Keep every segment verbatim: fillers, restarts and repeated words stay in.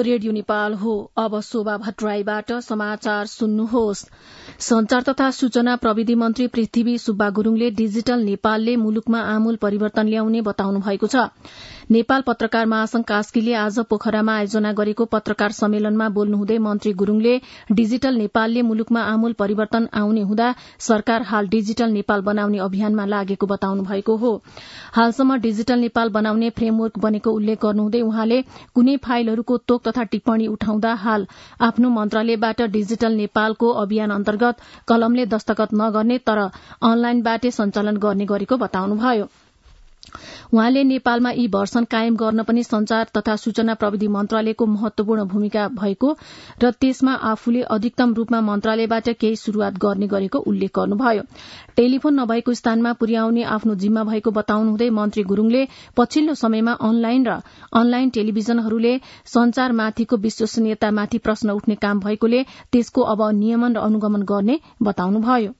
Radio Nepal हो। अब शोभा भट्टराईबाट समाचार सुन्नुहोस्। संचार तथा सूचना प्रविधि मन्त्री पृथ्वी सुब्बा गुरूङले डिजिटल नेपालले मुलुकमा आमूल परिवर्तन ल्याउने बताउनु भएको छ। नेपाल पत्रकार महासंघ कास्कीले आज पोखरामा आयोजना गरेको पत्रकार सम्मेलनमा बोल्नुहुँदै मन्त्री गुरूङले डिजिटल नेपालले मुलुकमा आमूल परिवर्तन आउने हुँदा सरकार हाल डिजिटल नेपाल बनाउने अभियानमा लागेको बताउनु भएको हो। हालसम्म डिजिटल नेपाल बनाउने फ्रेमवर्क बनेको उल्लेख गर्नुहुँदै उहाँले कुनै फाइलहरूको तोक तथा टिप्पणी उठाउँदा हाल आफ्नो मन्त्रालयबाट डिजिटल नेपालको अभियान अन्तर्गत कलमले दस्तखत नगर्ने तर अनलाइनबाटै सञ्चालन गर्ने गरेको बताउनुभयो। उहाँले नेपालमा ई भर्सन कायम गर्न पनि संचार तथा सूचना प्रविधि मन्त्रालयको महत्वपूर्ण भूमिका भएको र त्यसमा आफूले अधिकतम रूपमा मन्त्रालयबाट केही शुरूआत गर्ने गरेको उल्लेख गर्नुभयो। टेलिफोन नभएको स्थानमा पुर्याउने आफ्नो जिम्मा भएको बताउनुहुँदै मन्त्री गुरूङले पछिल्लो समयमा अनलाइन र अनलाइन टेलिभिजनहरूले संचारमाथिको विश्वसनीयतामाथि प्रश्न उठ्ने काम भएकोले त्यसको अब नियमन र अनुगमन गर्ने बताउनुभयो।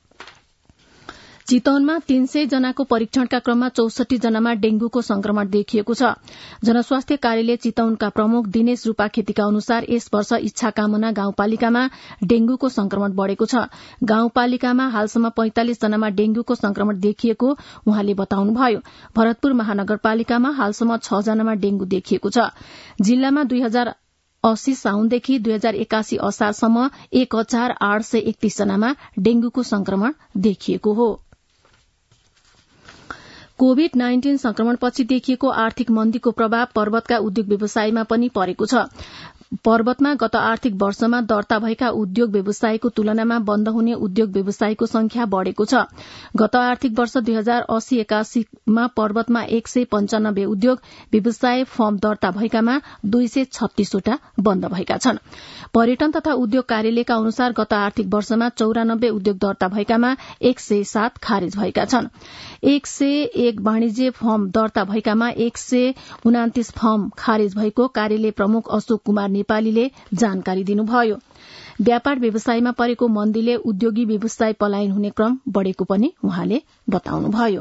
चितवनमा तीन सय जनाको परीक्षणका क्रममा चौसठी जनामा डेंगूको संक्रमण देखिएको छ। जनस्वास्थ्य कार्यालय चितवनका प्रमुख दिनेश रूपाखेतीका अनुसार यस वर्ष इच्छाकामना गाउँपालिकामा डेंगूको संक्रमण बढ़ेको छ। गाउँपालिकामा हालसम्म पैंतालिस जनामा डेंगूको संक्रमण देखिएको उहाँले बताउनुभयो। भरतपुर महानगरपालिकामा हालसम्म छ जनामा डेंगू देखिएको छ। जिल्लामा दुई हजार अस्सी साउनदेखि दुई हजार एकासी असारसम्म एक हजार आठ सय एकतीस जनामा डेंगूको संक्रमण देखिएको हो। कोविड नाइन्टीन संक्रमणपछि देखिएको आर्थिक मन्दीको प्रभाव पर्वतका उद्योग व्यवसायमा पनि परेको छ। पर्वतमा गत आर्थिक वर्षमा दर्ता भएका उद्योग व्यवसायको तुलनामा बन्द हुने उद्योग व्यवसायको संख्या बढ़ेको छ। गत आर्थिक वर्ष दुई हजार अस्सी एकासीमा पर्वतमा एक सय पञ्चानब्बे उद्योग व्यवसाय फर्म दर्ता भएकामा दुई सय छत्तीसवटा बन्द भएका छन्। पर्यटन तथा उद्योग कार्यालयका अनुसार गत आर्थिक वर्षमा चौरानब्बे उद्योग दर्ता भएकामा एक सय सात खारेज भएका छन्। एक सय एक वाणिज्य फर्म दर्ता भएकामा एक सय उनातिस फर्म खारेज भएको कार्यालय प्रमुख अशोक कुमार नेपालीले जानकारी दिनुभयो। व्यापार व्यवसायमा परेको मन्दीले उद्योगी व्यवसाय पलायन हुने क्रम बढ़ेको पनि उहाँले बताउनुभयो।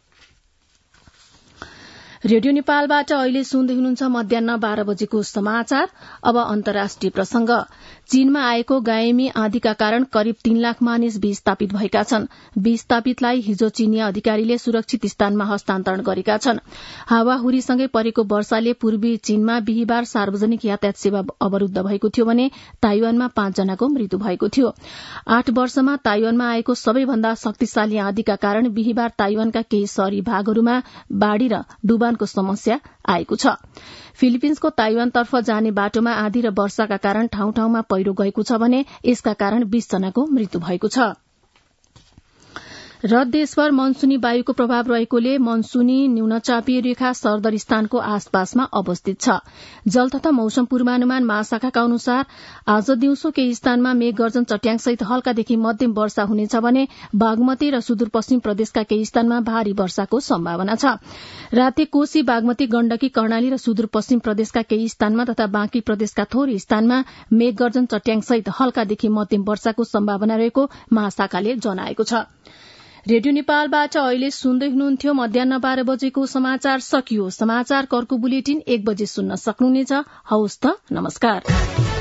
रेडियो नेपालबाट अहिले सुन्दै हुनुहुन्छ मध्याह बाह्र बजेको समाचार। अब अन्तर्राष्ट्रिय प्रसंग। चीनमा आएको गायमी आँधीका कारण करिब तीन लाख मानिस विस्थापित भएका छन्। विस्थापितलाई हिजो चीनिया अधिकारीले सुरक्षित स्थानमा हस्तान्तरण गरेका छन्। हावाहुरीसँगै परेको वर्षाले पूर्वी चीनमा बिहिबार सार्वजनिक यातायात सेवा अवरूद्ध भएको थियो भने ताइवानमा पाँच जनाको मृत्यु भएको थियो। आठ वर्षमा ताइवानमा आएको सबैभन्दा शक्तिशाली आँधीका कारण बिहिबार ताइवानका केही शहरी भागहरूमा बाढ़ी र डुबानको समस्या आएको छ। फिलिपिन्सको ताइवानतर्फ जाने बाटोमा आँधी र वर्षाका कारण ठाउँ ठाउँमा पहिरो गएको छ भने यसका कारण बीस जनाको मृत्यु भएको छ। र देशभर मनसूनी वायुको प्रभाव रहेकोले मनसूनी न्यूनचापीय रेखा सरदरस्थानको आसपासमा अवस्थित छ। जल तथा मौसम पूर्वानुमान महाशाखाका अनुसार आज दिउँसो केही स्थानमा मेघगर्जन चट्याङसहित हल्कादेखि मध्यम वर्षा हुनेछ भने बागमती र सुदूरपश्चिम प्रदेशका केही स्थानमा भारी वर्षाको सम्भावना छ। राति कोशी, बागमती, गण्डकी, कर्णाली र सुदूरपश्चिम प्रदेशका केही स्थानमा तथा बाँकी प्रदेशका थोरै स्थानमा मेघगर्जन चट्याङसहित हल्कादेखि मध्यम वर्षाको सम्भावना रहेको महाशाखाले जनाएको छ। रेडियो नेपालबाट अहिले सुन्दै हुनुहुन्थ्यो मध्याह बाह्र बजेको समाचार सकियो। समाचार कर्को बुलेटिन एक बजे सुन्न सक्नुहुनेछ। हवस् त, नमस्कार।